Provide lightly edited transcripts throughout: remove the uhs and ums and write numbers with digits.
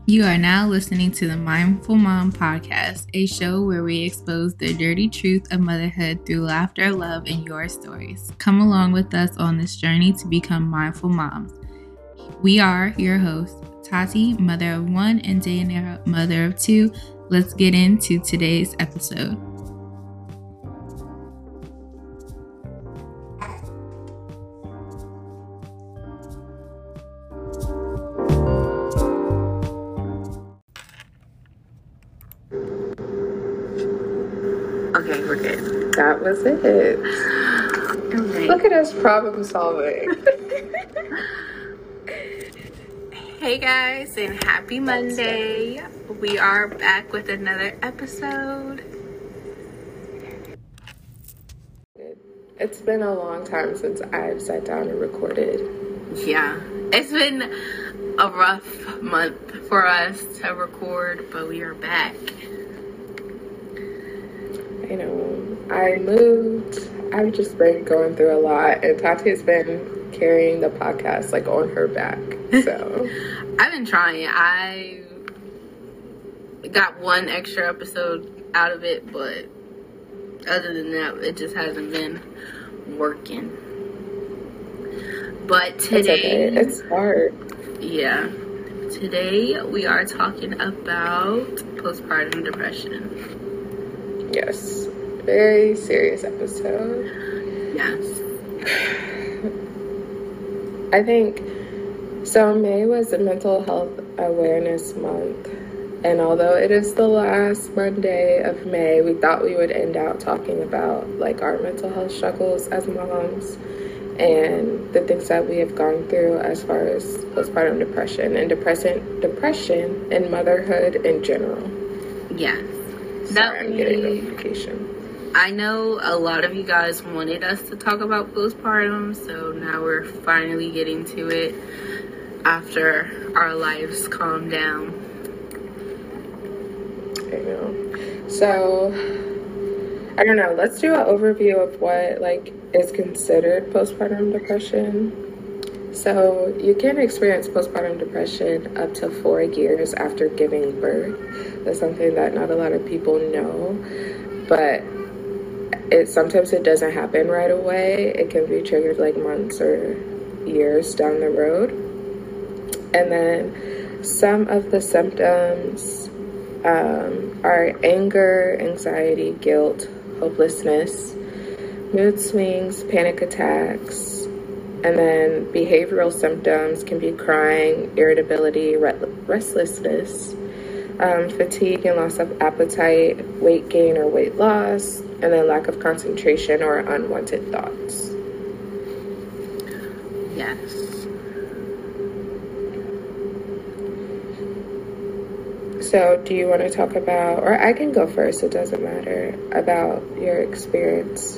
You are now listening to the Mindful Mom Podcast, a show where we expose the dirty truth of motherhood through laughter, love, and your stories. Come along with us on this journey to become mindful moms. We are your hosts, Tati, mother of one, and Dayanara, mother of two. Let's get into today's episode. Okay, we're good. That was it. Okay. Look at us problem solving. Hey guys, and happy Monday. We are back with another episode. It's been a long time since I've sat down and recorded. Yeah, it's been a rough month for us to record, but we are back. You know, I moved. I've just been going through a lot, and Tati's been carrying the podcast like on her back. So I've been trying. I got one extra episode out of it, but other than that, it just hasn't been working. But today, it's hard. Yeah. Today we are talking about postpartum depression. Yes. Very serious episode. Yes. I think, so May was Mental Health Awareness Month. And although it is the last Monday of May, we thought we would end out talking about like our mental health struggles as moms and the things that we have gone through as far as postpartum depression and depression and motherhood in general. Yes. Sorry, I'm getting notification. I know a lot of you guys wanted us to talk about postpartum, so now we're finally getting to it after our lives calm down. I know. So, I don't know. Let's do an overview of what like is considered postpartum depression. So, you can experience postpartum depression up to 4 years after giving birth. That's something that not a lot of people know, but sometimes it doesn't happen right away. It can be triggered like months or years down the road. And then some of the symptoms are anger, anxiety, guilt, hopelessness, mood swings, panic attacks, and then behavioral symptoms can be crying, irritability, restlessness, fatigue and loss of appetite, weight gain or weight loss, and then lack of concentration or unwanted thoughts. Yes. So do you want to talk about, or I can go first, it doesn't matter, about your experience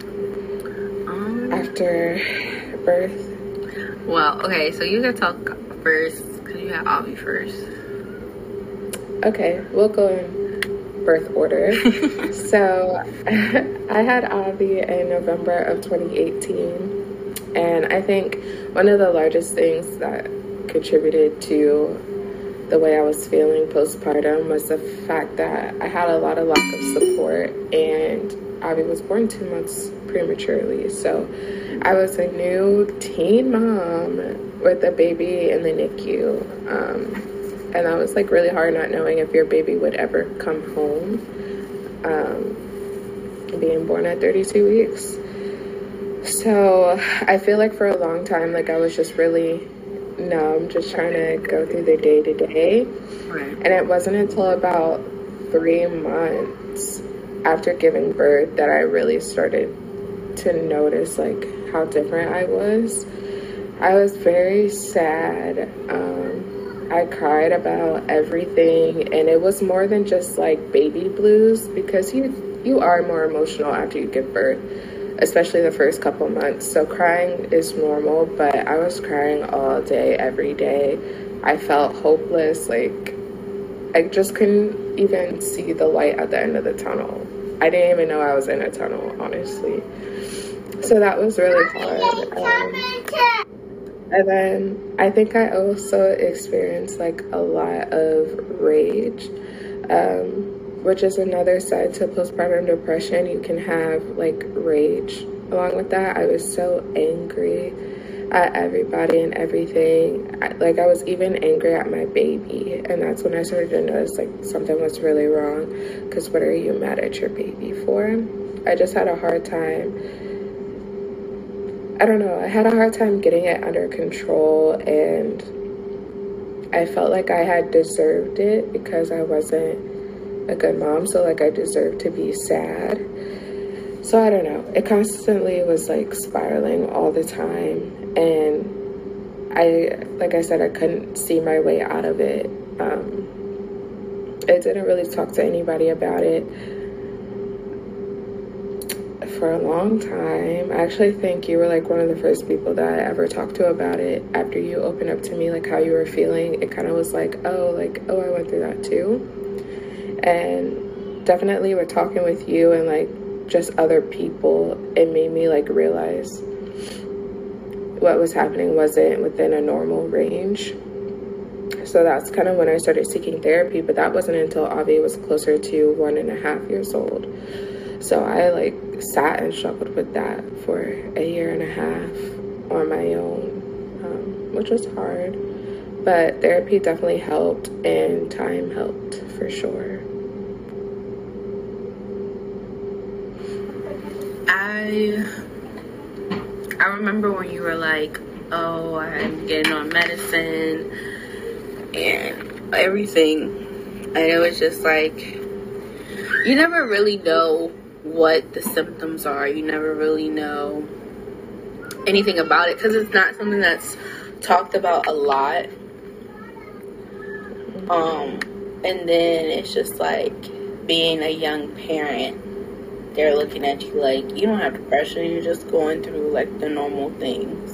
after birth? Well, okay, so you can talk first because you had Avi first. Okay, we'll go in birth order. So I had Avi in November of 2018, and I think one of the largest things that contributed to the way I was feeling postpartum was the fact that I had a lot of lack of support, and Avi was born 2 months prematurely. So I was a new teen mom with a baby in the NICU. And that was like really hard, not knowing if your baby would ever come home, being born at 32 weeks. So I feel like for a long time, like I was just really numb, just trying to go through the day to day. And it wasn't until about 3 months after giving birth that I really started to notice like how different I was. I was very sad. I cried about everything, and it was more than just like baby blues, because you are more emotional after you give birth, especially the first couple months. So crying is normal, but I was crying all day, every day. I felt hopeless, like I just couldn't even see the light at the end of the tunnel. I didn't even know I was in a tunnel, honestly. So that was really hard. And then I think I also experienced like a lot of rage, which is another side to postpartum depression. You can have like rage along with that. I was so angry at everybody and everything. Like, I was even angry at my baby, and that's when I started to notice like something was really wrong. Because what are you mad at your baby for? I just had a hard time. I don't know. I had a hard time getting it under control, and I felt like I had deserved it because I wasn't a good mom. So like I deserved to be sad. So I don't know. It constantly was like spiraling all the time. And like I said, I couldn't see my way out of it. I didn't really talk to anybody about it for a long time. I actually think you were like one of the first people that I ever talked to about it. After you opened up to me like how you were feeling, it kind of was like, oh, I went through that too. And definitely with talking with you and like just other people, it made me like realize what was happening wasn't within a normal range. So that's kind of when I started seeking therapy, but that wasn't until Avi was closer to 1.5 years old. So I like sat and struggled with that for 1.5 years on my own, which was hard. But therapy definitely helped, and time helped for sure. I remember when you were like, oh, I'm getting on medicine and everything. And it was just like, you never really know what the symptoms are. You never really know anything about it because it's not something that's talked about a lot. And then it's just like being a young parent. They're looking at you like, you don't have depression, you're just going through like the normal things.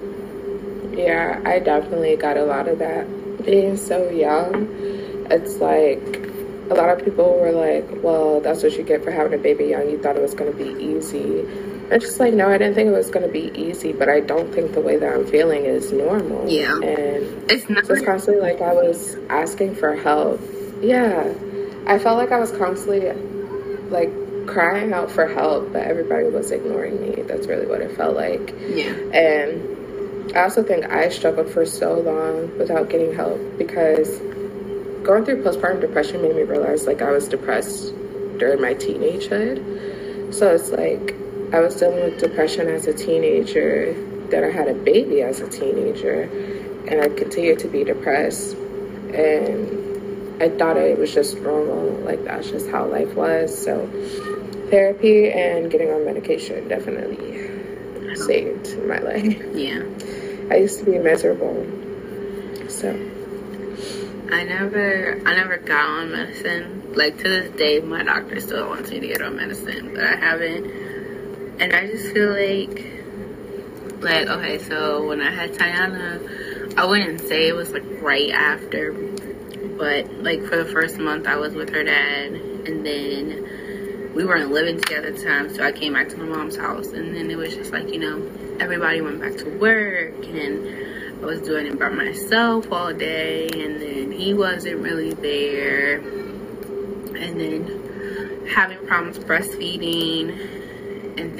Yeah, I definitely got a lot of that. Being so young, it's like a lot of people were like, well, that's what you get for having a baby young. You thought it was going to be easy. I'm just like, no, I didn't think it was going to be easy, but I don't think the way that I'm feeling is normal. Yeah. And it's not just constantly like I was asking for help. Yeah. I felt like I was constantly like crying out for help, but everybody was ignoring me. That's really what it felt like. Yeah. And I also think I struggled for so long without getting help because going through postpartum depression made me realize like I was depressed during my teenagehood. So it's like I was dealing with depression as a teenager, then I had a baby as a teenager, and I continued to be depressed. And I thought it was just normal, like that's just how life was. So therapy and getting on medication definitely saved my life. Yeah. I used to be miserable. So I never got on medicine. Like to this day, my doctor still wants me to get on medicine, but I haven't. And I just feel like okay, so when I had Tiana, I wouldn't say it was like right after, but like for the first month I was with her dad, and then we weren't living together at the time, so I came back to my mom's house, and then it was just like, you know, everybody went back to work, and I was doing it by myself all day, and then he wasn't really there, and then having problems breastfeeding, and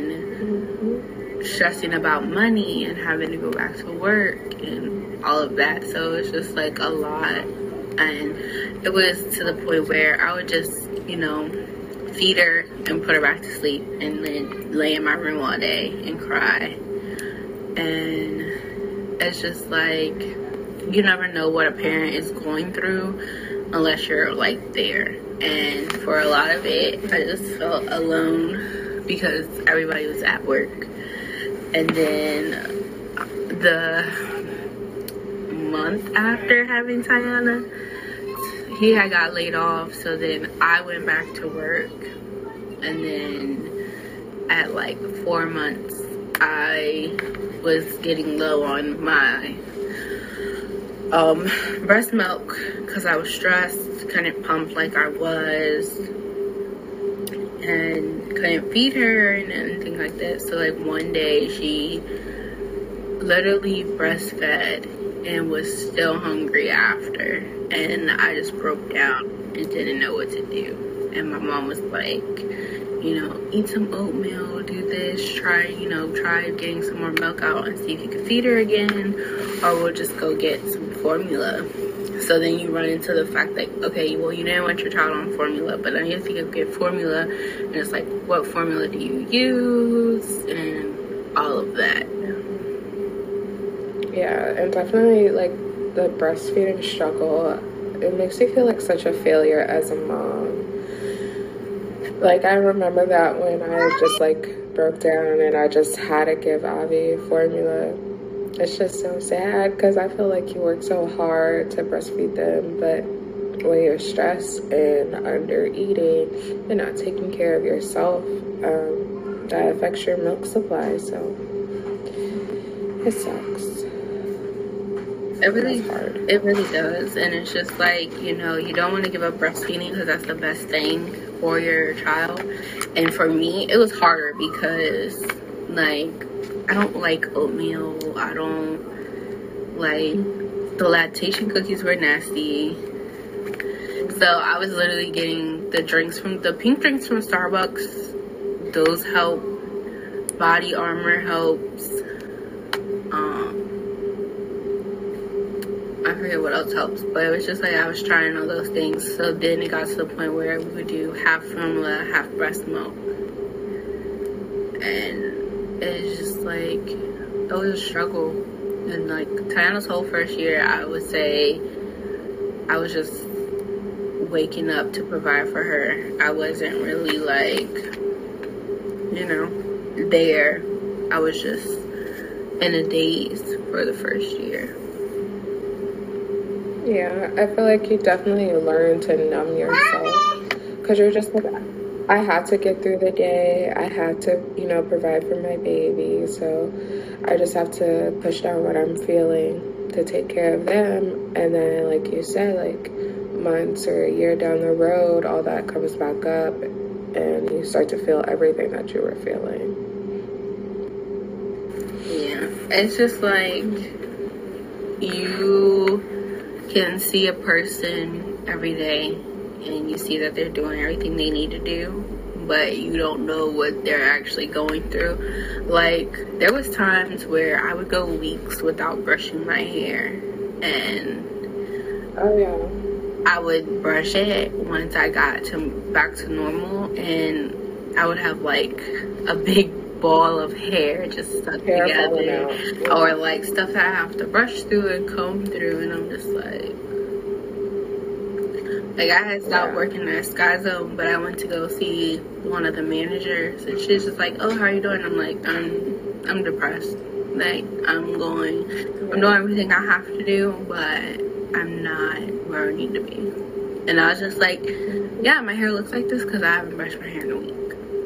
then stressing about money and having to go back to work and all of that. So it's just like a lot, and it was to the point where I would just, you know, feed her and put her back to sleep and then lay in my room all day and cry. And it's just like, you never know what a parent is going through unless you're like there. And for a lot of it, I just felt alone because everybody was at work. And then the month after having Tiana, he had got laid off, so then I went back to work, and then at like 4 months I was getting low on my breast milk because I was stressed, couldn't pump like I was, and couldn't feed her and anything like that. So like one day she literally breastfed and was still hungry after, and I just broke down and didn't know what to do. And my mom was like, eat some oatmeal, do this, try getting some more milk out and see if you can feed her again, or we'll just go get some formula. So then you run into the fact that, okay, well, you didn't want your child on formula, but then you have to get formula, and it's like, what formula do you use, and all of that. Yeah, and definitely, like, the breastfeeding struggle, it makes me feel like such a failure as a mom. Like, I remember that when I just, like, broke down and I just had to give Avi formula. It's just so sad because I feel like you work so hard to breastfeed them, but when you're stressed and under eating and not taking care of yourself, that affects your milk supply, so it sucks. It really does. And it's just like, you don't want to give up breastfeeding because that's the best thing for your child. And for me, it was harder because, like, I don't like oatmeal. I don't like, the lactation cookies were nasty. So I was literally getting the pink drinks from Starbucks. Those help. Body Armor helps. I forget what else helps, but it was just like I was trying all those things. So then it got to the point where we would do half formula, half breast milk. And it's just like, it was a struggle. And like Tiana's whole first year, I would say I was just waking up to provide for her. I wasn't really like, there. I was just in a daze for the first year. Yeah, I feel like you definitely learn to numb yourself because you're just like, I had to get through the day. I had to, provide for my baby. So I just have to push down what I'm feeling to take care of them. And then, like you said, like months or a year down the road, all that comes back up and you start to feel everything that you were feeling. Yeah, it's just like you can see a person every day and you see that they're doing everything they need to do, but you don't know what they're actually going through. Like, there was times where I would go weeks without brushing my hair, and I would brush it once I got back to normal, and I would have like a big ball of hair just stuck together, or like stuff that I have to brush through and comb through, and I'm just like I had stopped working at Sky Zone, but I went to go see one of the managers, and she's just like, "Oh, how are you doing?" I'm like, I'm depressed. Like, I'm doing everything I have to do, but I'm not where I need to be. And I was just like, yeah, my hair looks like this because I haven't brushed my hair in a week.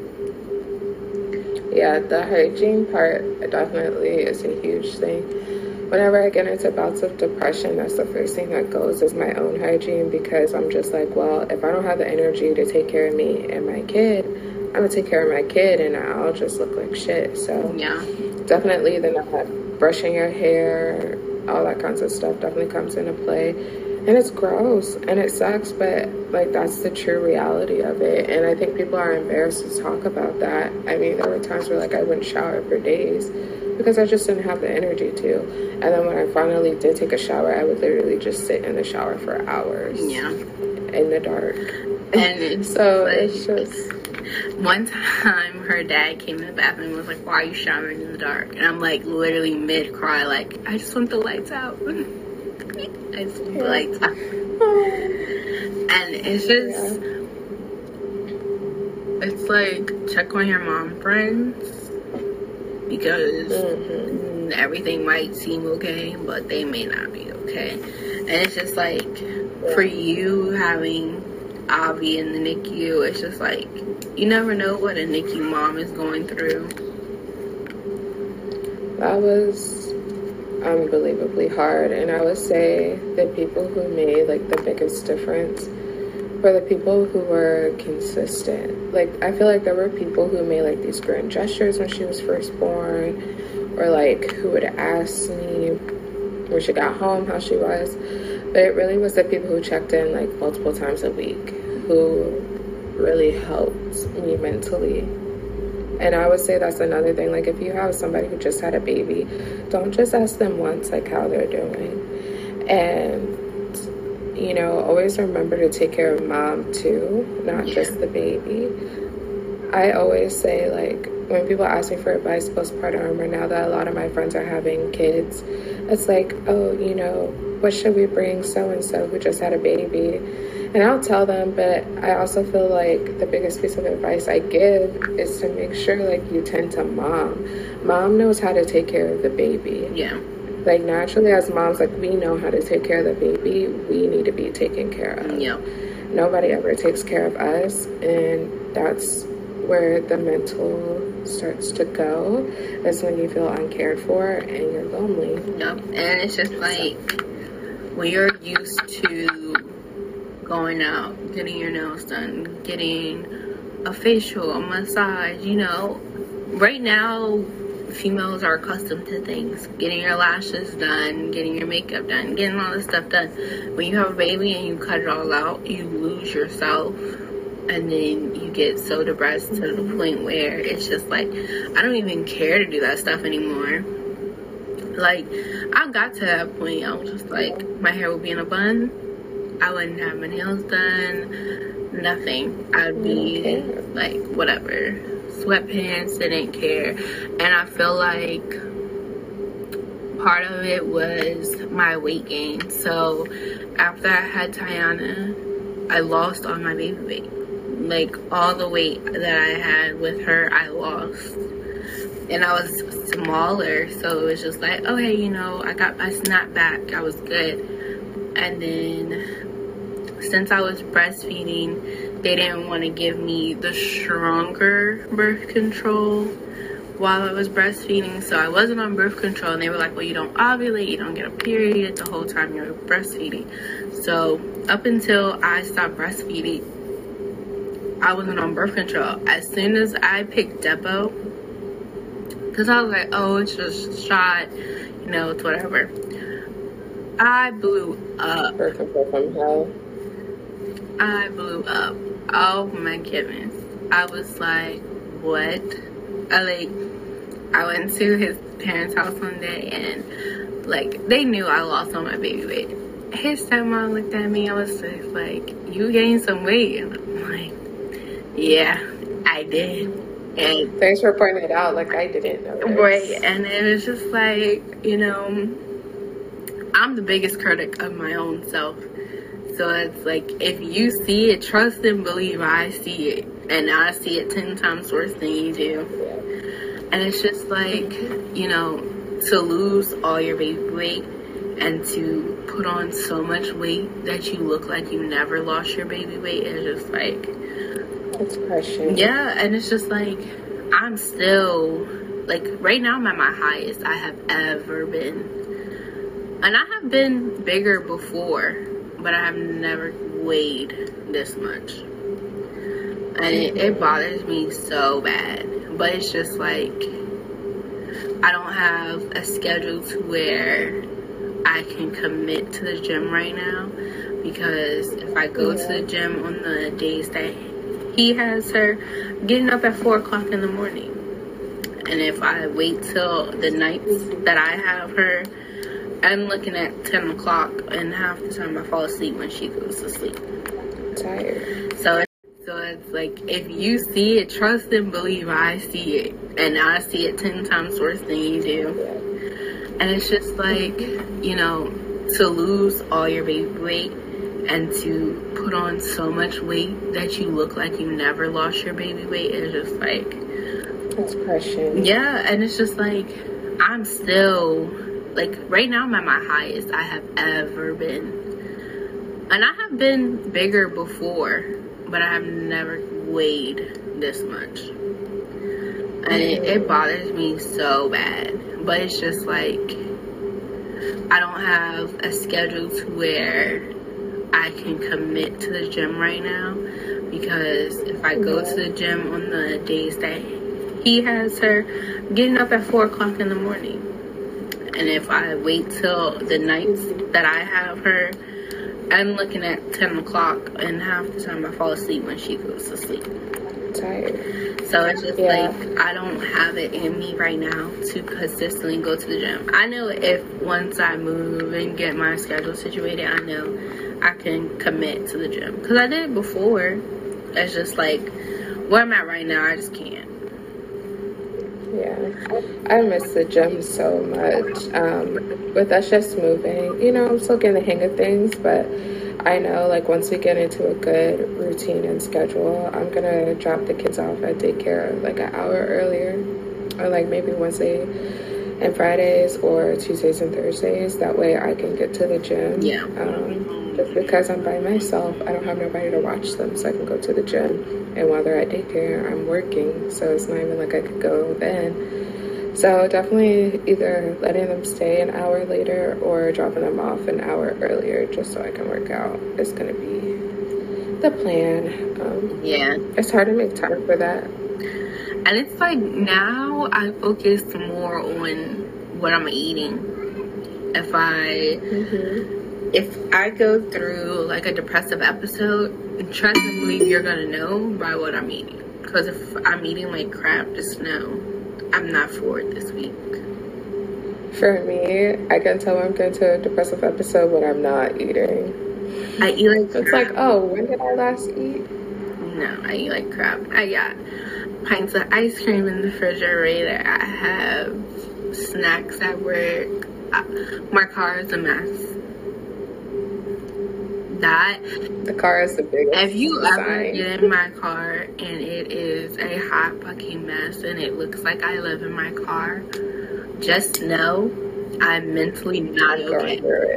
Yeah, the hygiene part definitely is a huge thing. Whenever I get into bouts of depression, that's the first thing that goes is my own hygiene, because I'm just like, well, if I don't have the energy to take care of me and my kid, I'm going to take care of my kid and I'll just look like shit. So yeah, definitely the not brushing your hair, all that kinds of stuff definitely comes into play. And it's gross and it sucks, but like that's the true reality of it. And I think people are embarrassed to talk about that. I mean, there were times where like I wouldn't shower for days because I just didn't have the energy to. And then when I finally did take a shower, I would literally just sit in the shower for hours. Yeah. In the dark. And so it's just... One time her dad came in the bathroom and was like, "Why are you showering in the dark?" And I'm like literally mid-cry, like, I just want the lights out. I just want the lights out. And it's just... It's like, check on your mom friends, because everything might seem okay, but they may not be okay. And it's just like, for you having Avi in the NICU, it's just like, you never know what a NICU mom is going through. That was unbelievably hard, and I would say the people who made like the biggest difference were the people who were consistent. Like, I feel like there were people who made like these grand gestures when she was first born, or like who would ask me when she got home how she was, but it really was the people who checked in like multiple times a week who really helped me mentally. And I would say that's another thing, like if you have somebody who just had a baby, don't just ask them once like how they're doing. And you know, always remember to take care of mom too, not just the baby. I always say, like, when people ask me for advice postpartum, or now that a lot of my friends are having kids, it's like, oh, you know, what should we bring so-and-so who just had a baby? And I'll tell them, but I also feel like the biggest piece of advice I give is to make sure, like, you tend to mom. Mom knows how to take care of the baby. Yeah. Like, naturally, as moms, like, we know how to take care of the baby. We need to be taken care of. Yeah. Nobody ever takes care of us, and that's where the mental starts to go. That's when you feel uncared for and you're lonely. Yep. And it's just like when you're used to going out, getting your nails done, getting a facial, a massage, you know, right now females are accustomed to things, getting your lashes done, getting your makeup done, getting all this stuff done. When you have a baby and you cut it all out, you lose yourself. And then you get so depressed to the point where it's just like, I don't even care to do that stuff anymore. Like, I got to that point, I was just like, my hair would be in a bun. I wouldn't have my nails done. Nothing. I'd be like, whatever. Sweatpants, didn't care. And I feel like part of it was my weight gain. So, after I had Tiana, I lost all my baby weight. Like, all the weight that I had with her, I lost. And I was smaller, so it was just like, okay, you know, I snapped back. I was good. And then, since I was breastfeeding, they didn't want to give me the stronger birth control while I was breastfeeding. So I wasn't on birth control, and they were like, well, you don't ovulate, you don't get a period the whole time you're breastfeeding. So up until I stopped breastfeeding, I wasn't on birth control. As soon as I picked Depo, because I was like, oh, it's just a shot, you know, it's whatever. I blew up. Birth control from hell. I blew up. Oh my goodness. I was like, what? I went to his parents' house one day, and like, they knew I lost all my baby weight. His stepmom looked at me. I was just like, you gained some weight. And I'm like, yeah, I did. And thanks for pointing it out. Like, I didn't know this. Right. And it was just like, you know, I'm the biggest critic of my own self. So it's like, if you see it, trust and believe I see it. And I see it 10 times worse than you do. And it's just like, you know, to lose all your baby weight and to put on so much weight that you look like you never lost your baby weight is just like, it's crushing. Yeah, and it's just like, I'm still, like, right now I'm at my highest I have ever been. And I have been bigger before, but I have never weighed this much. And it bothers me so bad. But it's just like, I don't have a schedule to where I can commit to the gym right now. Because if I go to the gym on the days that he has her, getting up at 4 o'clock in the morning. And if I wait till the nights that I have her, I'm looking at 10 o'clock, and half the time I fall asleep when she goes to sleep. Tired. So it's like, if you see it, trust and believe I see it. And I see it 10 times worse than you do. And it's just like, you know, to lose all your baby weight and to put on so much weight that you look like you never lost your baby weight is just like, it's crushing. Yeah, and it's just like, I'm still, like, right now I'm at my highest I have ever been. And I have been bigger before, but I have never weighed this much. And it bothers me so bad. But it's just like, I don't have a schedule to where I can commit to the gym right now. Because if I go to the gym on the days that he has her getting up at 4 o'clock in the morning. And if I wait till the nights that I have her, I'm looking at 10 o'clock, and half the time I fall asleep when she goes to sleep. Tired. So it's just like, I don't have it in me right now to consistently go to the gym. I know if once I move and get my schedule situated, I know I can commit to the gym. Because I did it before. It's just like, where I'm at right now, I just can't. Yeah, I miss the gym so much. With us just moving, you know, I'm still getting the hang of things, but I know, like, once we get into a good routine and schedule, I'm gonna drop the kids off at daycare like an hour earlier, or like maybe Wednesday and Fridays or Tuesdays and Thursdays. That way I can get to the gym. Yeah. Just because I'm by myself, I don't have nobody to watch them, so I can go to the gym. And while they're at daycare, I'm working, so it's not even like I could go then. So definitely either letting them stay an hour later or dropping them off an hour earlier just so I can work out is going to be the plan. Yeah. It's hard to make time for that. And it's like now I focus more on what I'm eating. If I go through like a depressive episode, trust and believe you're gonna know by what I'm eating. Because if I'm eating like crap, just know I'm not for it this week. For me, I can tell I'm going to a depressive episode when I'm not eating. I eat like crap. It's like, oh, when did I last eat? No, I eat like crap. I got pints of ice cream in the refrigerator. I have snacks at work. My car is a mess. The car is the biggest. If you ever get in my car and it is a hot fucking mess and it looks like I live in my car, just know I'm mentally not okay.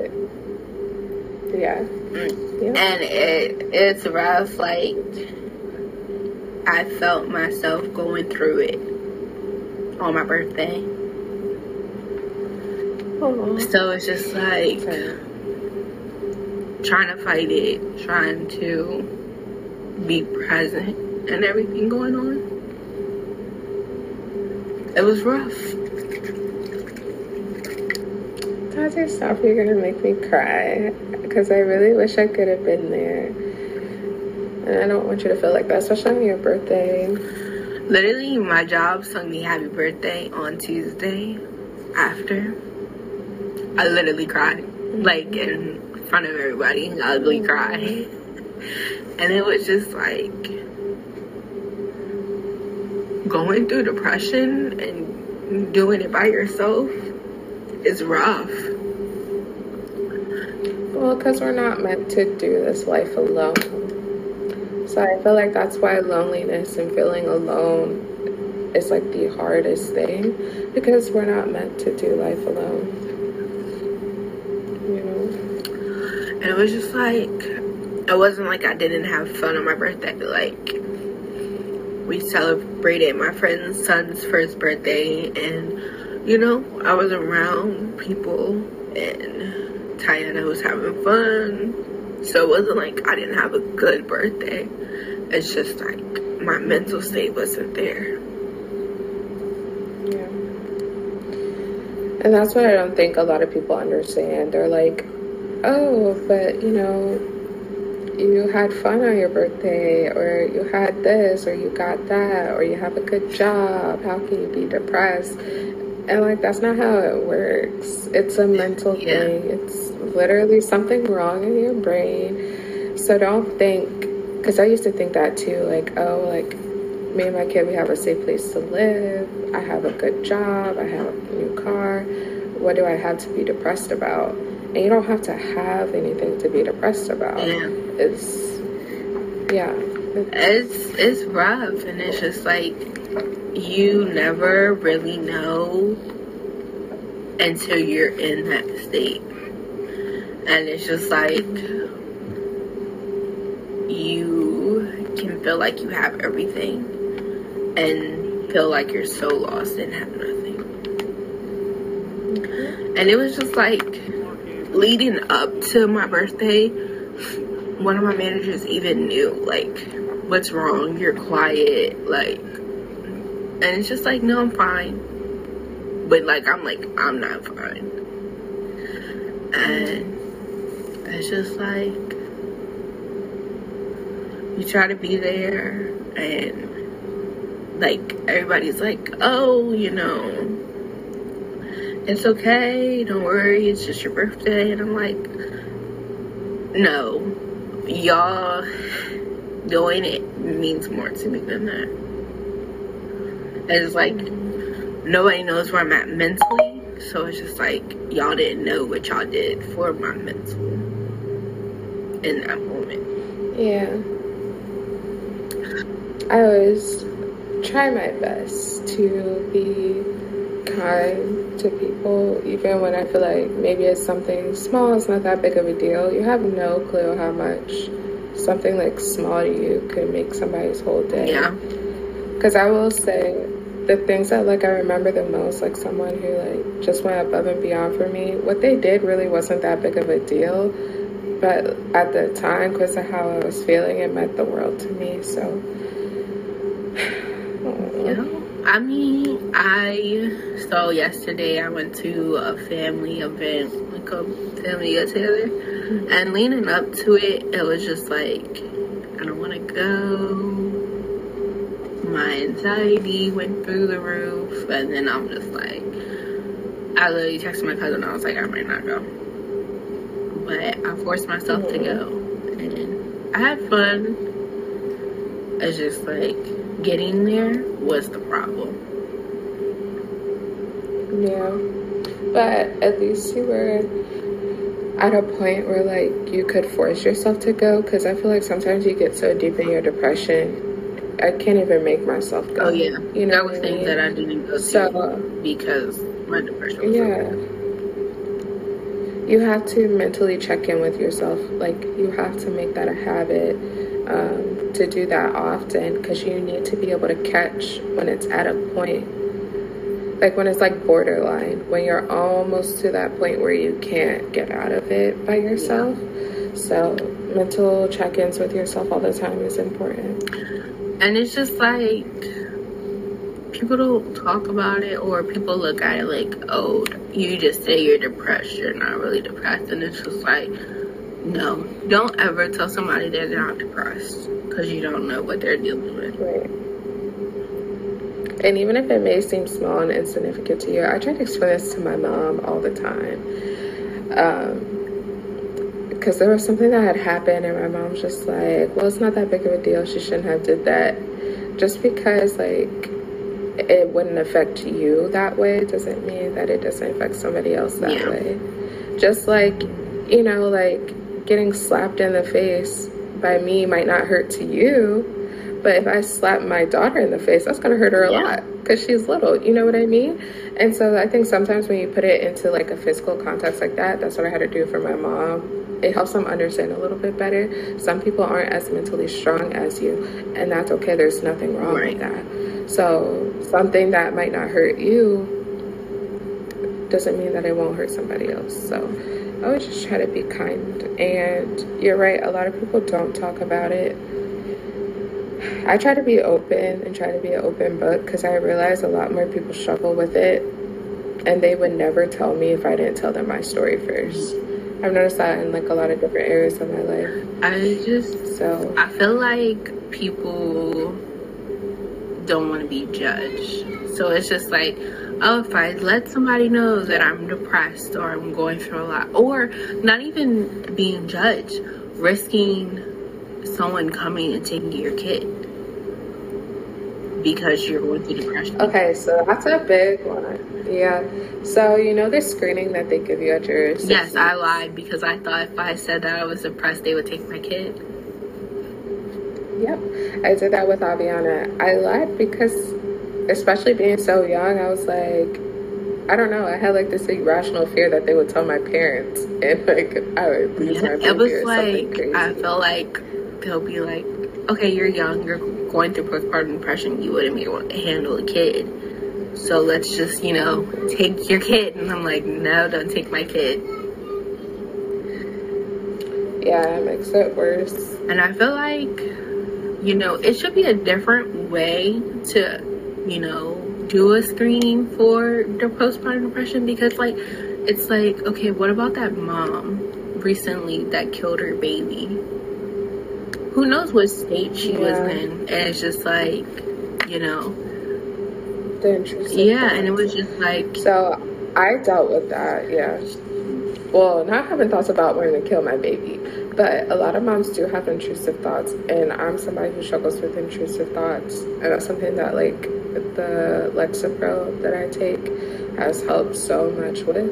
Yeah. And it's rough. Like, I felt myself going through it on my birthday. Aww. So it's just like trying to fight it, trying to be present and everything going on. It was rough. Taja, stop, you're gonna make me cry. Because I really wish I could have been there. And I don't want you to feel like that, especially on your birthday. Literally, my job sung me happy birthday on Tuesday after. I literally cried. Like, in front of everybody, an ugly cry. And it was just like going through depression and doing it by yourself is rough. Well, because we're not meant to do this life alone. So I feel like that's why loneliness and feeling alone is like the hardest thing, because we're not meant to do life alone. And it was just like, it wasn't like I didn't have fun on my birthday. Like, we celebrated my friend's son's first birthday, and, you know, I was around people, and Tiana was having fun. So it wasn't like I didn't have a good birthday. It's just like my mental state wasn't there. Yeah. And that's what I don't think a lot of people understand. They're like, oh, but, you know, you had fun on your birthday, or you had this, or you got that, or you have a good job. How can you be depressed? And, like, that's not how it works. It's a mental thing. It's literally something wrong in your brain. So don't think, because I used to think that too, like, oh, like, me and my kid, we have a safe place to live. I have a good job. I have a new car. What do I have to be depressed about? And you don't have to have anything to be depressed about. Yeah. It's rough, and it's just like you never really know until you're in that state. And it's just like you can feel like you have everything and feel like you're so lost and have nothing. And it was just like, leading up to my birthday, one of my managers even knew, like, what's wrong? You're quiet. Like, And it's just like, no, I'm fine. But like, I'm not fine. And it's just like, you try to be there, and like, everybody's like, oh, you know, it's okay, don't worry, it's just your birthday. And I'm like, no, y'all doing it means more to me than that. It's like, nobody knows where I'm at mentally, so it's just like, y'all didn't know what y'all did for my mental in that moment. Yeah. I always try my best to be kind to people, even when I feel like maybe it's something small, it's not that big of a deal. You have no clue how much something like small to you could make somebody's whole day. Yeah. Because I will say, the things that like I remember the most, like someone who like just went above and beyond for me, what they did really wasn't that big of a deal, but at the time, because of how I was feeling, it meant the world to me. So yeah. I mean, so yesterday I went to a family event, like a family get together, and leading up to it, it was just like, I don't want to go. My anxiety went through the roof, and then I'm just like, I literally texted my cousin, I was like, I might not go. But I forced myself to go, and I had fun. It's just like, getting there was the problem. yeah, but at least you were at a point where like you could force yourself to go, because I feel like sometimes you get so deep in your depression, I can't even make myself go. Oh yeah, you know, that was things that I didn't go to because my depression was so bad. You have to mentally check in with yourself. Like, you have to make that a habit, to do that often, because you need to be able to catch when it's at a point, like when it's like borderline, when you're almost to that point where you can't get out of it by yourself. So mental check-ins with yourself all the time is important. And it's just like, people don't talk about it, or people look at it like, oh, you just say you're depressed, you're not really depressed. And it's just like, no, don't ever tell somebody they're not depressed, because you don't know what they're dealing with. Right. And even if it may seem small and insignificant to you, I try to explain this to my mom all the time, because there was something that had happened, and my mom's just like, well, it's not that big of a deal, she shouldn't have did that. Just because like it wouldn't affect you that way doesn't mean that it doesn't affect somebody else that way. Just like, you know, like getting slapped in the face by me might not hurt to you, but if I slap my daughter in the face, that's gonna hurt her a lot, because she's little, you know what I mean? And so I think sometimes when you put it into like a physical context like that, that's what I had to do for my mom. It helps them understand a little bit better. Some people aren't as mentally strong as you, and that's okay. There's nothing wrong with that. So something that might not hurt you doesn't mean that it won't hurt somebody else. So I always just try to be kind. And you're right, a lot of people don't talk about it. I try to be open and try to be an open book, because I realize a lot more people struggle with it, and they would never tell me if I didn't tell them my story first. I've noticed that in like a lot of different areas of my life. I feel like people don't want to be judged. So it's just like, oh, if I let somebody know that I'm depressed or I'm going through a lot, or not even being judged, risking someone coming and taking your kid because you're going through depression. Okay, so that's a big one. Yeah. So, you know the screening that they give you at your 6 Yes, I lied, because I thought if I said that I was depressed, they would take my kid. Yep. I did that with Aviana. I lied because, especially being so young, I was like, I don't know, I had like this irrational fear that they would tell my parents, and like I would lose my baby. It was or like, something crazy. I felt like they'll be like, okay, you're young, you're going through postpartum depression, you wouldn't be able to handle a kid, so let's just, you know, take your kid. And I'm like, no, don't take my kid. Yeah, it makes it worse. And I feel like, you know, it should be a different way to, you know, do a screening for the postpartum depression, because like it's like, okay, what about that mom recently that killed her baby? Who knows what state she was in? And it's just like, you know, the intrusive thoughts. And it was just like, so I dealt with that. Well, not having thoughts about wanting to kill my baby, but a lot of moms do have intrusive thoughts, and I'm somebody who struggles with intrusive thoughts, and that's something that like the Lexapro that I take has helped so much with.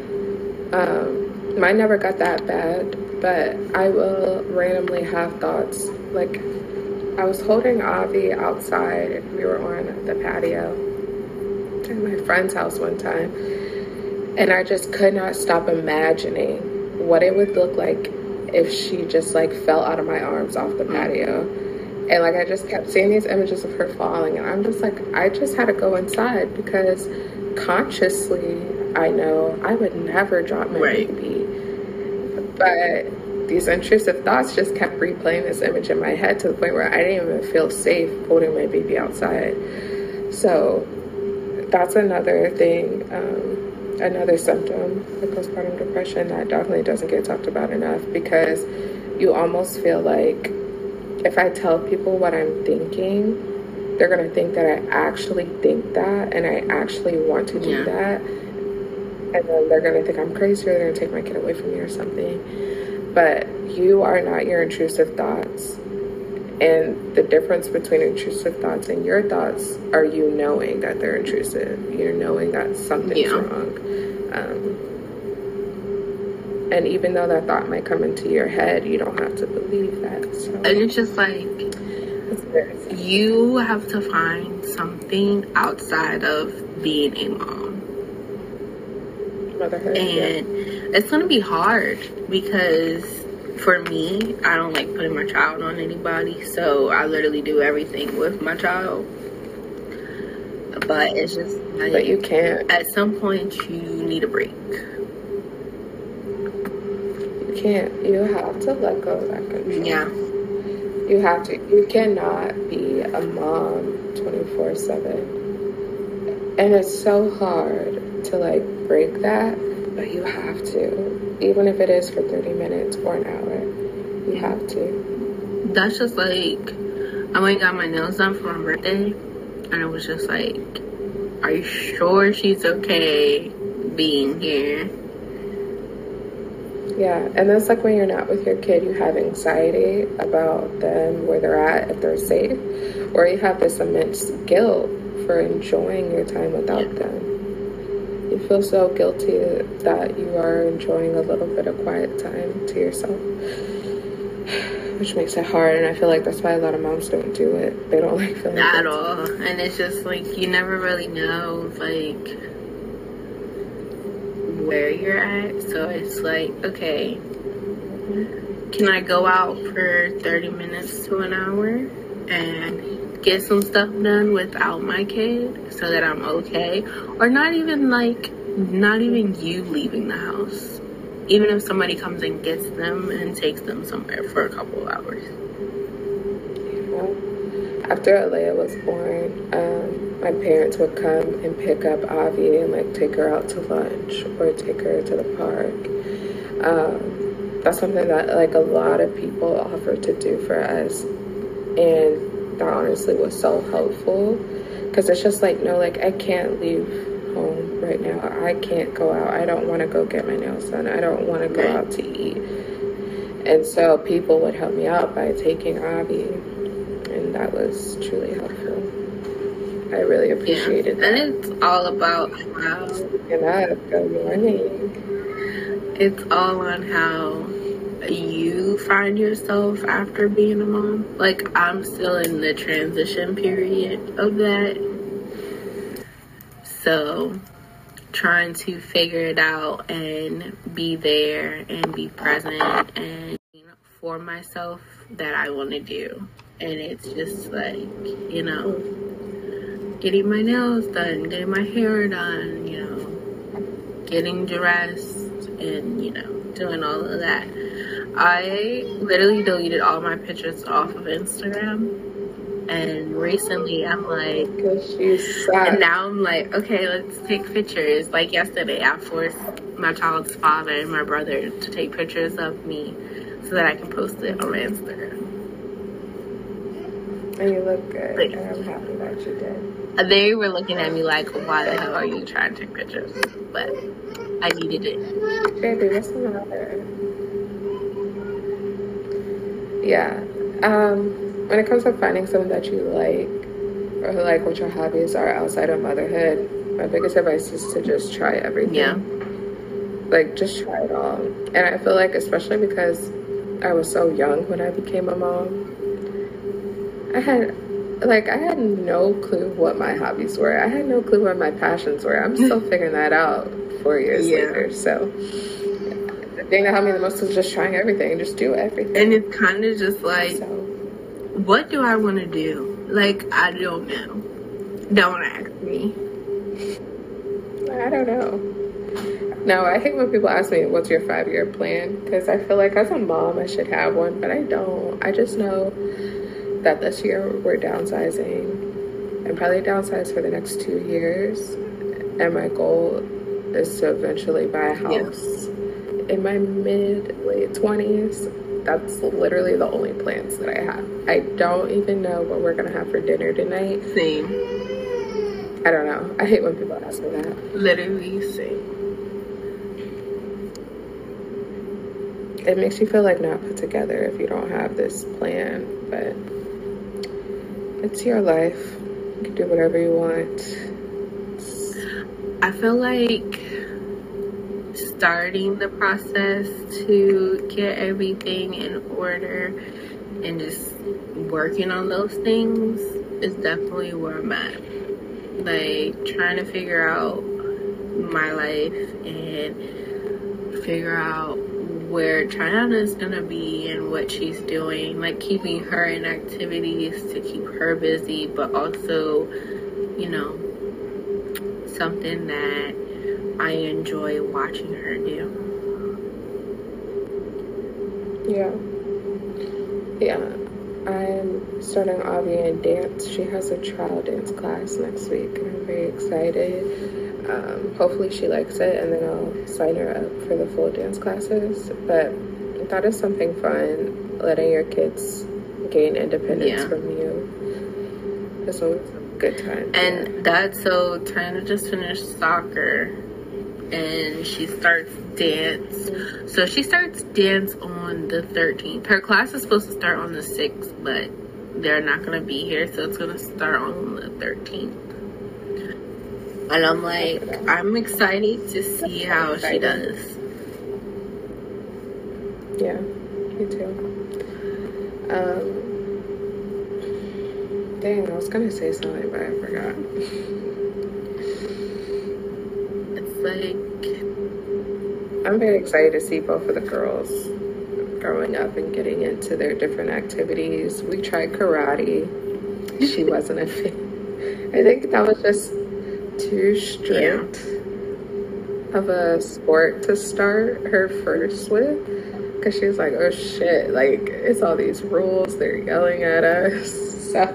Mine never got that bad, but I will randomly have thoughts. Like, I was holding Avi outside, and we were on the patio at my friend's house one time, and I just could not stop imagining what it would look like if she just like fell out of my arms off the patio. And like I just kept seeing these images of her falling, and I'm just like, I just had to go inside, because consciously I know I would never drop my baby. But these intrusive thoughts just kept replaying this image in my head to the point where I didn't even feel safe holding my baby outside. So that's another thing, another symptom of postpartum depression that definitely doesn't get talked about enough, because you almost feel like if I tell people what I'm thinking, they're going to think that I actually think that and I actually want to do that. And then they're going to think I'm crazy, or they're going to take my kid away from me or something. But you are not your intrusive thoughts. And the difference between intrusive thoughts and your thoughts are you knowing that they're intrusive. You're knowing that something's wrong. And even though that thought might come into your head, you don't have to believe that. So. And it's just like, you have to find something outside of being a mom. Motherhood, and it's going to be hard, because for me, I don't like putting my child on anybody, so I literally do everything with my child. But it's just like, but you can't. At some point, you need a break. You can't. You have to let go of that control. Yeah. You have to. You cannot be a mom 24/7. And it's so hard to like break that, but you have to. Even if it is for 30 minutes or an hour, you have to. That's just like, I went and got my nails done for my birthday, and it was just like, are you sure she's okay being here? Yeah, and that's like when you're not with your kid, you have anxiety about them, where they're at, if they're safe, or you have this immense guilt for enjoying your time without them. You feel so guilty that you are enjoying a little bit of quiet time to yourself, which makes it hard. And I feel like that's why a lot of moms don't do it. They don't like feeling at all. And it's just like, you never really know like where you're at. So it's like, okay, can I go out for 30 minutes to an hour and get some stuff done without my kid so that I'm okay? Or not even you leaving the house, even if somebody comes and gets them and takes them somewhere for a couple of hours. After Alea was born, my parents would come and pick up Avi and like take her out to lunch or take her to the park. That's something that like a lot of people offered to do for us, and that honestly was so helpful, because it's just like, no, like I can't leave home right now. I can't go out. I don't want to go get my nails done. I don't want to go out to eat. And so people would help me out by taking Avi, and that was truly helpful. I really appreciated that. And it's all about how... Good morning. It's all on how you find yourself after being a mom. Like, I'm still in the transition period of that. So, trying to figure it out and be there and be present and for myself that I want to do. And it's just like, you know, getting my nails done, getting my hair done, you know, getting dressed, and, you know, doing all of that. I literally deleted all my pictures off of Instagram And recently I'm like, because you suck. and now I'm like, okay, let's take pictures. Like yesterday, I forced my child's father and my brother to take pictures of me so that I can post it on my Instagram. And you look good, and I'm happy that you did. They were looking at me like, why the hell are you trying to take pictures? But I needed it. Baby, what's the matter? Yeah. When it comes to finding someone that you like, or like what your hobbies are outside of motherhood, my biggest advice is to just try everything. Yeah. Like, just try it all. And I feel like, especially because I was so young when I became a mom, I had no clue what my hobbies were. I had no clue what my passions were. I'm still figuring that out 4 years later. So the thing that helped me the most was just trying everything. Just do everything. And it's kind of just like, So, what do I want to do? Like, I don't know. Don't ask me. I don't know. No, I hate when people ask me, what's your 5-year plan? Because I feel like as a mom, I should have one, but I don't. I just know that this year we're downsizing and probably downsize for the next 2 years. And my goal is to eventually buy a house in my late 20s. That's literally the only plans that I have. I don't even know what we're gonna have for dinner tonight. Same. I don't know. I hate when people ask me that. Literally same. It makes you feel like not put together if you don't have this plan, but it's your life. You can do whatever you want. I feel like starting the process to get everything in order and just working on those things is definitely where I'm at. Like, trying to figure out my life and figure out where Triana is gonna be and what she's doing, like keeping her in activities to keep her busy, but also, you know, something that I enjoy watching her do. Yeah, I'm starting Avi in dance. She has a trial dance class next week, and I'm very excited. Hopefully she likes it, and then I'll sign her up for the full dance classes. But that is something fun, letting your kids gain independence from you. It's always a good time. And that's so Triana just finished soccer and she starts dance. So she starts dance on the 13th. Her class is supposed to start on the 6th, but they're not going to be here, so it's going to start on the 13th. And I'm like, I'm excited to see how she does. Yeah, me too. Dang, I was gonna say something, but I forgot. It's like, I'm very excited to see both of the girls growing up and getting into their different activities. We tried karate. She wasn't a fan. I think that was just too strict of a sport to start her first with, because she was like, oh shit, like, it's all these rules, they're yelling at us. So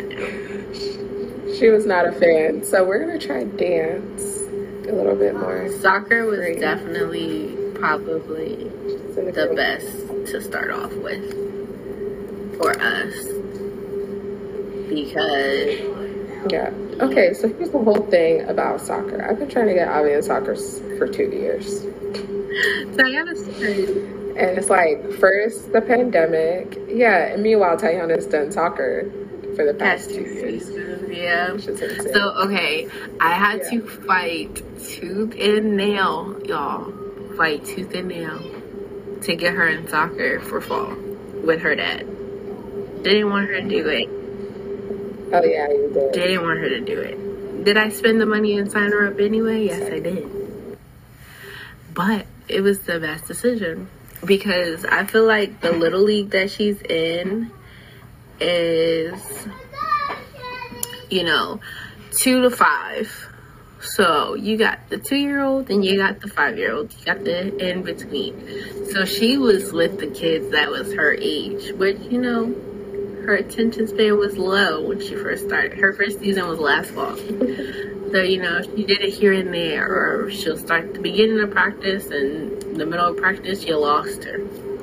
she was not a fan. So we're gonna try dance a little bit more. Soccer was definitely probably the best to start off with for us, because okay, so here's the whole thing about soccer. I've been trying to get Avi in soccer for 2 years. So I gotta say, and it's like, first the pandemic, and meanwhile Tayana's done soccer for the past 2 years. So okay, I had to fight tooth and nail, y'all. Fight tooth and nail to get her in soccer for fall with her dad. Didn't want her to do it. Oh yeah, you did. Didn't want her to do it. Did I spend the money and sign her up anyway? Yes, I did. But it was the best decision, because I feel like the little league that she's in is, 2 to 5. So you got the 2-year-old and you got the 5-year-old. You got the in between. So she was with the kids that was her age, which, her attention span was low when she first started. Her first season was last fall. So, you know, she did it here and there, or she'll start at the beginning of practice and in the middle of practice, you lost her.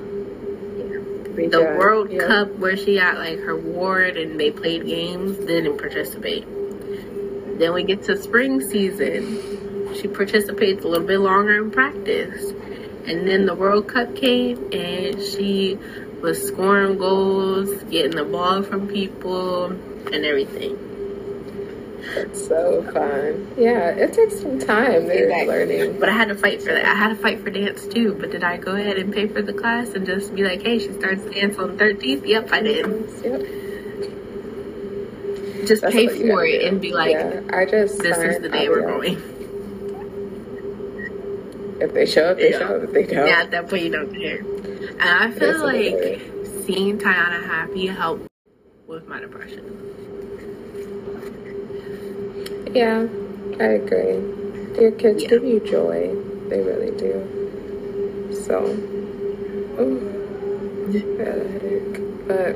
The World Cup, where she got like her award and they played games, didn't participate. Then we get to spring season. She participates a little bit longer in practice. And then the World Cup came and she was scoring goals, getting the ball from people, and everything. That's so fun. Yeah, it takes some time. They're learning. But I had to fight for that. I had to fight for dance too. But did I go ahead and pay for the class and just be like, hey, she starts dance on 13th? Yep, I did. Yep. Just pay for it and be like, this is the day we're going. If they show up, they show up. If they don't. Yeah, at that point you don't care. And I feel like seeing Tiana happy helped with my depression. Yeah, I agree. Your kids give you joy. They really do. So, I had a headache. But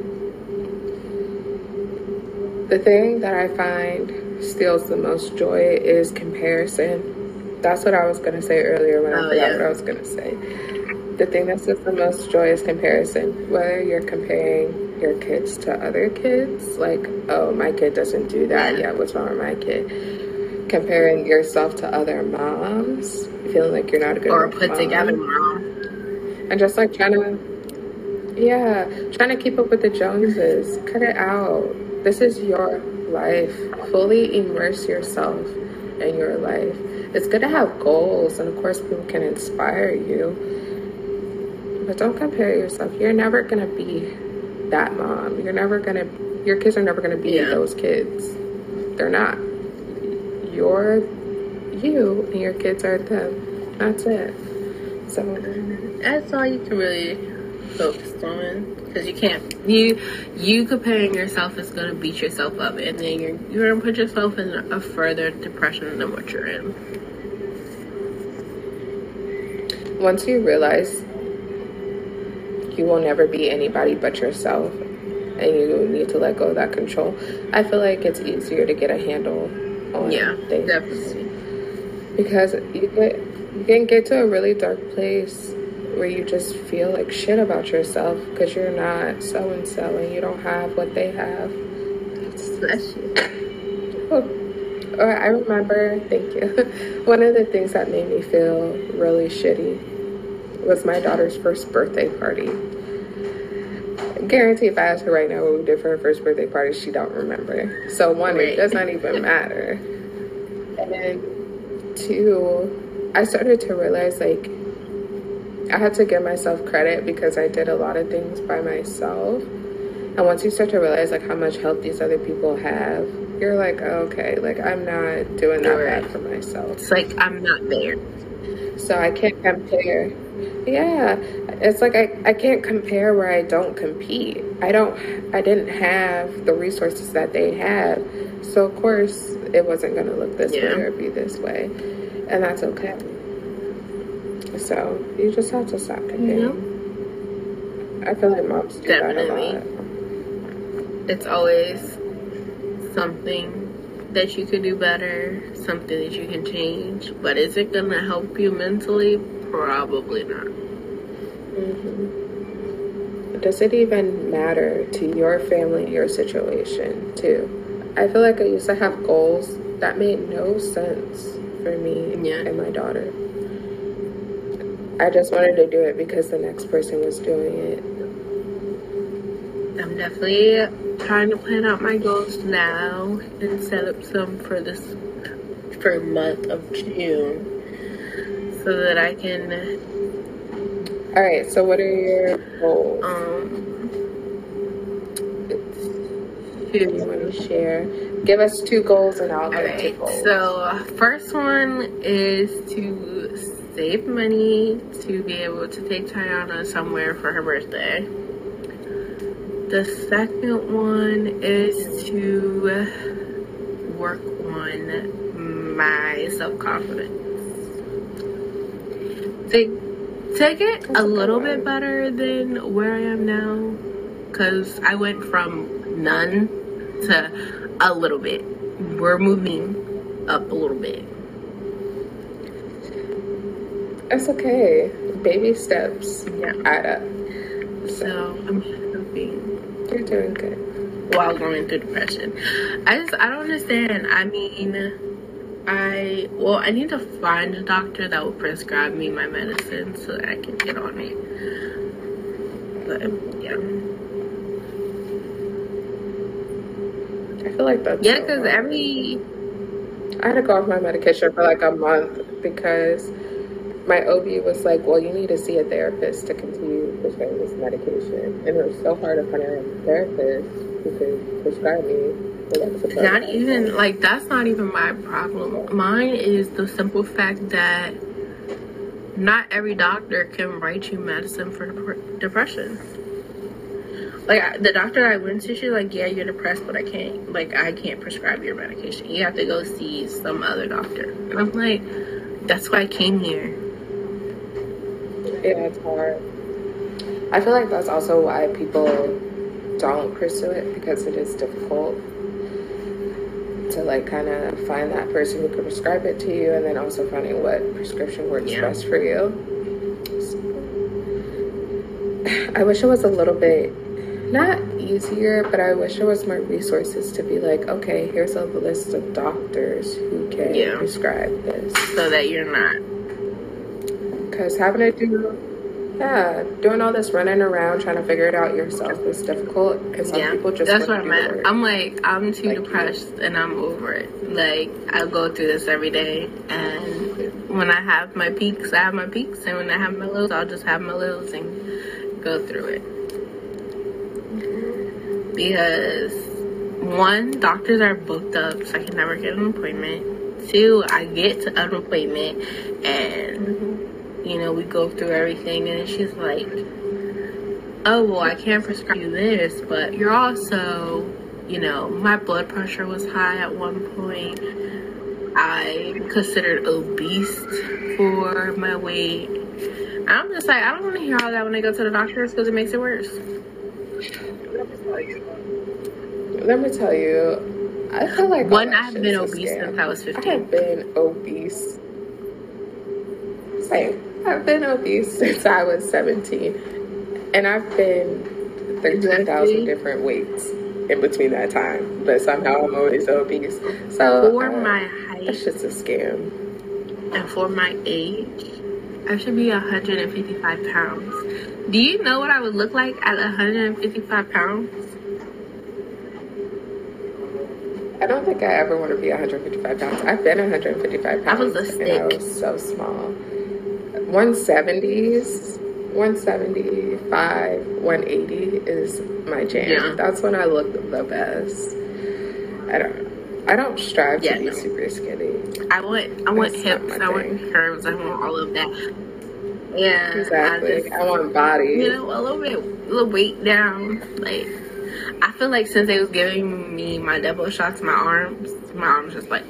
the thing that I find steals the most joy is comparison. That's what I was going to say earlier when I forgot what I was going to say. The thing that steals the most joy is comparison. Whether you're comparing your kids to other kids, like, oh, my kid doesn't do that. Yeah, what's wrong with my kid? Comparing yourself to other moms, feeling like you're not a good or put together mom. And just like trying to keep up with the Joneses. Cut it out. This is your life. Fully immerse yourself in your life. It's good to have goals, and of course people can inspire you, but don't compare yourself. You're never gonna be that mom. Your kids are never gonna be those kids. They're not. You're you and your kids are them. That's it. So that's all you can really focus on, because you can't you comparing yourself is going to beat yourself up, and then you're going to put yourself in a further depression than what you're in. Once you realize you will never be anybody but yourself, and you need to let go of that control, I feel like it's easier to get a handle on things. Definitely. Because you can get to a really dark place where you just feel like shit about yourself because you're not so-and-so and you don't have what they have. Bless you. Or I remember, thank you, one of the things that made me feel really shitty was my daughter's first birthday party. I guarantee if I ask her right now what we did for her first birthday party, she don't remember. So one, it does not even matter. And two, I started to realize, like, I had to give myself credit because I did a lot of things by myself. And once you start to realize, like, how much help these other people have, you're like, oh, okay, like, I'm not doing that bad for myself. It's like, I'm not there. So I can't compare. Yeah, it's like I can't compare where I don't compete. I didn't have the resources that they had. So, of course, it wasn't going to look this way or be this way. And that's okay. So, you just have to stop comparing. I feel like moms do that a lot. It's always something that you could do better, something that you can change. But is it going to help you mentally? Probably not. Does it even matter to your family, your situation, too? I feel like I used to have goals that made no sense for me and my daughter. I just wanted to do it because the next person was doing it. I'm definitely trying to plan out my goals now and set up some for the month of June so that I can. All right. So what are your goals? You want to share? Give us 2 goals and I'll give 2 goals. So first one is to save money to be able to take Tiana somewhere for her birthday. The second one is to work on my self-confidence. To get a little bit better than where I am now, because I went from none to a little bit. We're moving up a little bit. It's okay. Baby steps add up. So I'm hoping you're doing good while going through depression. I don't understand. I mean, I need to find a doctor that will prescribe me my medicine so that I can get on it. But yeah, I feel like that's because I had to go off my medication for like a month because my OB was like, well, you need to see a therapist to continue prescribing this medication. And it was so hard to find a therapist who could prescribe me. Not even, like, that's not even my problem. Mine is the simple fact that not every doctor can write you medicine for depression. Like, the doctor I went to, she's like, yeah, you're depressed, but I can't prescribe your medication. You have to go see some other doctor. And I'm like, that's why I came here. Yeah, it's hard. I feel like that's also why people don't pursue it, because it is difficult to like kind of find that person who can prescribe it to you, and then also finding what prescription works best for you. So, I wish it was a little bit not easier, but I wish there was more resources to be like, okay, here's a list of doctors who can prescribe this, so that you're not, because having to doing all this running around trying to figure it out yourself is difficult, and some people just that's what I'm at. I'm like, I'm too depressed and I'm over it. Like, I go through this every day, and when I have my peaks, I have my peaks, and when I have my lows, I'll just have my lows and go through it. Because 1, doctors are booked up, so I can never get an appointment. 2, I get to an appointment and you know, we go through everything, and she's like, oh, well, I can't prescribe you this, but you're also, you know, my blood pressure was high at one point. I'm considered obese for my weight. I'm just like, I don't want to hear all that when I go to the doctors, because it makes it worse. Let me tell you, I feel like I've been obese since I was 15. I have been obese. Same. I've been obese since I was 17, and I've been 13,000 different weights in between that time, but somehow I'm always obese. So for my height, that's just a scam. And for my age, I should be 155 pounds. Do you know what I would look like at 155 pounds? I don't think I ever want to be 155 pounds. I've been 155 pounds. I was a stick. And I was so small. 170s, 175, 180 is my jam. Yeah. That's when I look the best. I don't strive to be super skinny. I want hips, I want curves, I want all of that. Yeah, exactly. I want body. You know, a little weight down. Like, I feel like since they was giving me my double shots, my arms just like.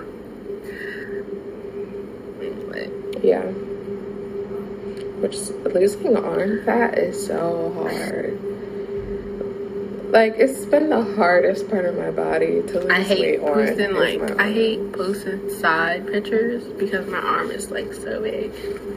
Yeah. Which, losing arm fat is so hard. Like, it's been the hardest part of my body to lose weight on. I hate posting side pictures because my arm is like so big.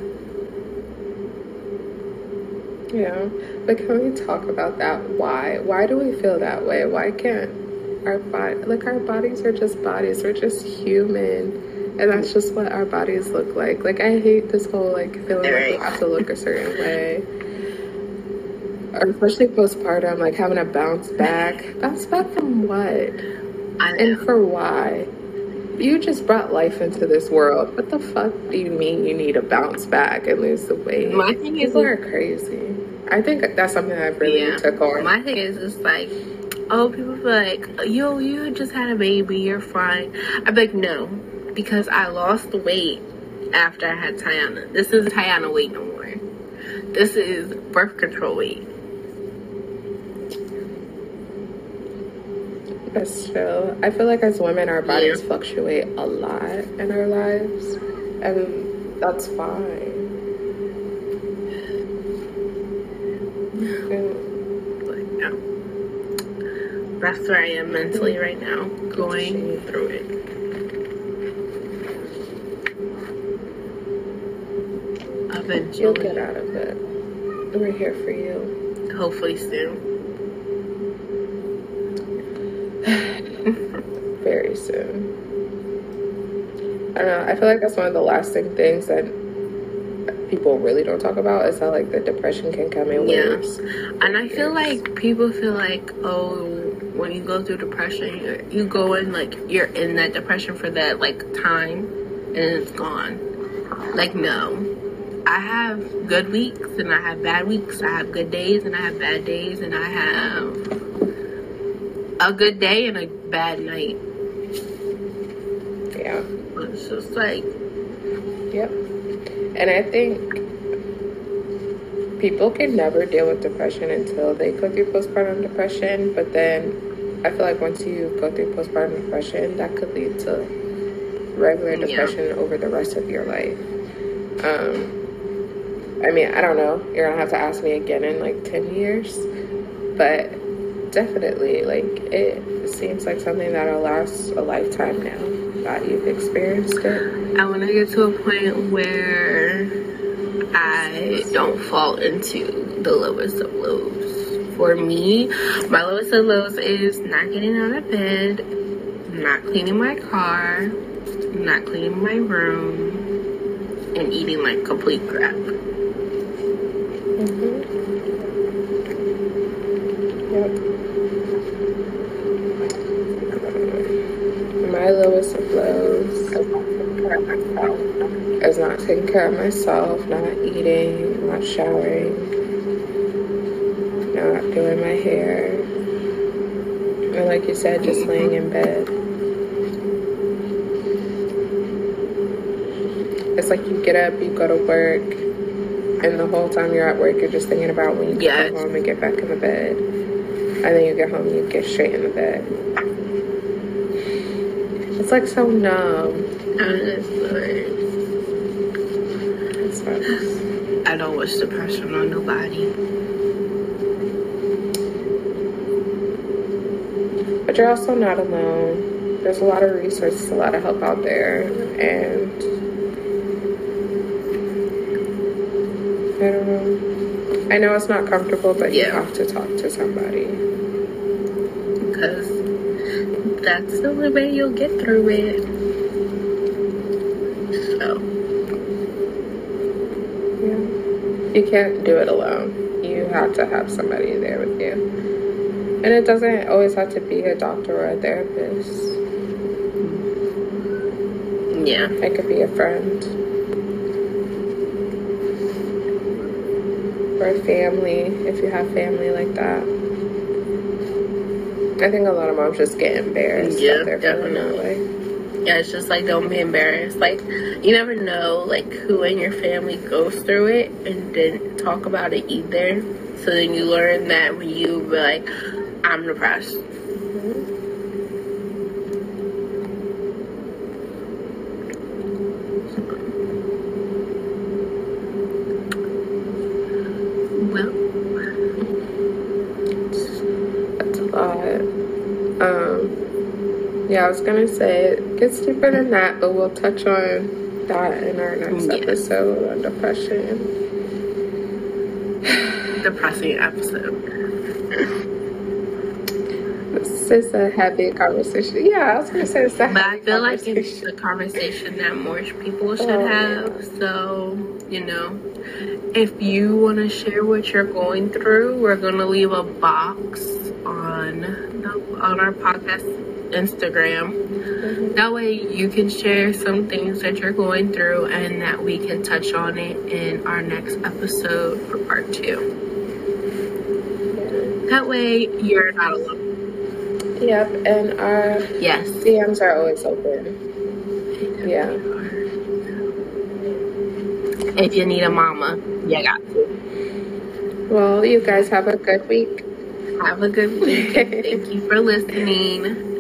Yeah, but can we talk about that? Why do we feel that way? Why can't our bodies are just bodies. We're just human. And that's just what our bodies look like. Like, I hate this whole, like, feeling like we have to look a certain way. Or especially postpartum, like, having to bounce back. Bounce back from what? And for why? You just brought life into this world. What the fuck do you mean you need to bounce back and lose the weight? My thing is... People are crazy. I think that's something I've really took on. My thing is just like, oh, people feel like, yo, you just had a baby, you're fine. I'm like, no. Because I lost the weight after I had Tiana. This isn't Tiana weight no more. This is birth control weight. That's true. I feel like as women, our bodies fluctuate a lot in our lives. And that's fine. That's where I am mentally right now, going through it. Eventually. You'll get out of it. We're here for you. Hopefully soon. Very soon. I don't know. I feel like that's one of the lasting things that people really don't talk about is how like the depression can come in waves. And I feel like people feel like, oh, when you go through depression, you go in like you're in that depression for that like time and it's gone. Like, no. I have good weeks and I have bad weeks. I have good days and I have bad days, and I have a good day and a bad night. Yeah. It's just like, yep. And I think people can never deal with depression until they go through postpartum depression. But then I feel like once you go through postpartum depression, that could lead to regular depression over the rest of your life. I mean, I don't know. You're going to have to ask me again in like 10 years. But definitely, like, it seems like something that'll last a lifetime now that you've experienced it. I want to get to a point where I don't fall into the lowest of lows. For me, my lowest of lows is not getting out of bed, not cleaning my car, not cleaning my room, and eating like complete crap. Yep. My lowest of lows is not taking care of myself, not eating, not showering, not doing my hair, and like you said, just laying in bed. It's like you get up, you go to work, and the whole time you're at work, you're just thinking about when you get home and get back in the bed. And then you get home and you get straight in the bed. It's like so numb. It sucks. I don't wish depression on nobody. But you're also not alone. There's a lot of resources, a lot of help out there. And I don't know. I know it's not comfortable, but you have to talk to somebody. Because that's the only way you'll get through it. So. Yeah. You can't do it alone. You have to have somebody there with you. And it doesn't always have to be a doctor or a therapist. Yeah. It could be a friend. Or a family, if you have family like that. I think a lot of moms just get embarrassed that they're feeling that way. Yeah, it's just like, don't be embarrassed. Like, you never know, like, who in your family goes through it and didn't talk about it either. So then you learn that when you be like, I'm depressed. Yeah, I was gonna say it gets deeper than that, but we'll touch on that in our next episode on depression. Depressing episode. This is a heavy conversation. Yeah, I was gonna say it's a heavy conversation. But I feel like it's a conversation that more people should have. Yeah. So, you know, if you want to share what you're going through, we're gonna leave a box on our podcast Instagram. That way you can share some things that you're going through and that we can touch on it in our next episode for part 2. That way you're not alone. Yep, and our DMs are always open. Yeah. If you need a mama, you got to. Well, you guys have a good week. Have a good week. Thank you for listening.